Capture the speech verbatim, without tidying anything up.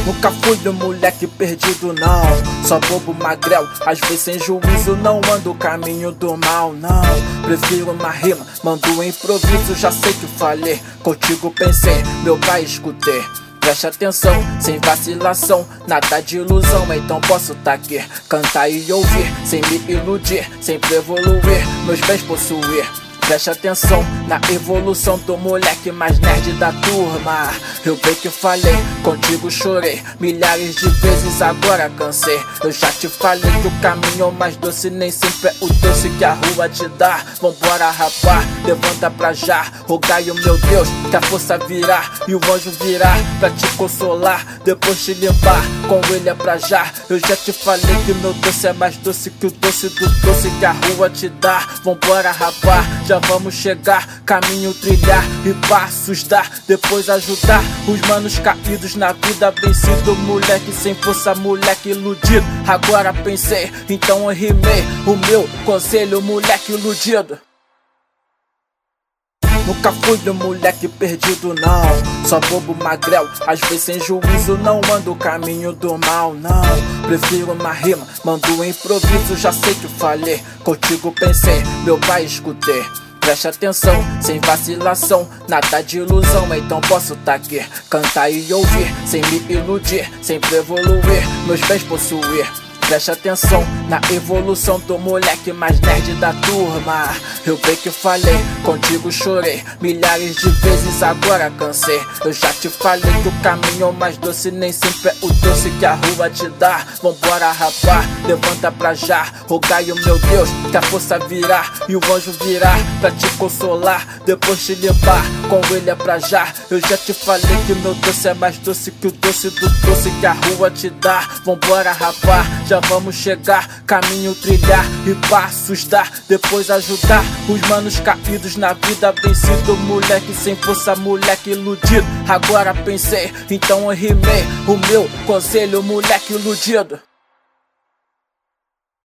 Nunca fui um moleque perdido não, só bobo magrelo, às vezes sem juízo, não ando o caminho do mal não. Prefiro uma rima, mando um improviso, já sei que falei, contigo pensei, meu pai escutei. Preste atenção, sem vacilação, nada de ilusão, então posso tá aqui, cantar e ouvir, sem me iludir, sempre evoluir, meus bens possuir. Preste atenção na evolução do moleque mais nerd da turma. Eu bem que falei, contigo chorei milhares de vezes, agora cansei. Eu já te falei que o caminho mais doce nem sempre é o doce que a rua te dá. Vambora rapar, levanta pra já, rogai o meu Deus que a força virá e o anjo virá pra te consolar, depois te limpar com ele é pra já. Eu já te falei que meu doce é mais doce que o doce do doce que a rua te dá. Vambora rapar, já vamos chegar, caminho trilhar e passos dar, depois ajudar os manos caídos na vida, vencido, moleque sem força, moleque iludido. Agora pensei, então eu rimei o meu conselho, moleque iludido. Nunca fui um moleque perdido não, só bobo magrelo, às vezes sem juízo, não ando o caminho do mal não. Prefiro uma rima, mando um improviso, já sei que falei, contigo pensei, meu pai escutei. Preste atenção, sem vacilação, nada de ilusão, então posso tá aqui, cantar e ouvir, sem me iludir, sempre evoluir, meus bens possuir. Preste atenção na evolução do moleque mais nerd da turma. Eu bem que falei, contigo chorei milhares de vezes, agora cansei. Eu já te falei que o caminho mais doce nem sempre é o doce que a rua te dá. Vambora rapar, levanta pra já, rogai o meu Deus que a força virá e o anjo virá pra te consolar, depois te limpar com ele é pra já. Eu já te falei que meu doce é mais doce que o doce do doce que a rua te dá. Vambora rapar, já vamos chegar, caminho trilhar e passos dar, depois ajudar os manos caídos na vida, vencido, moleque sem força, moleque iludido. Agora pensei, então eu rimei o meu conselho, moleque iludido.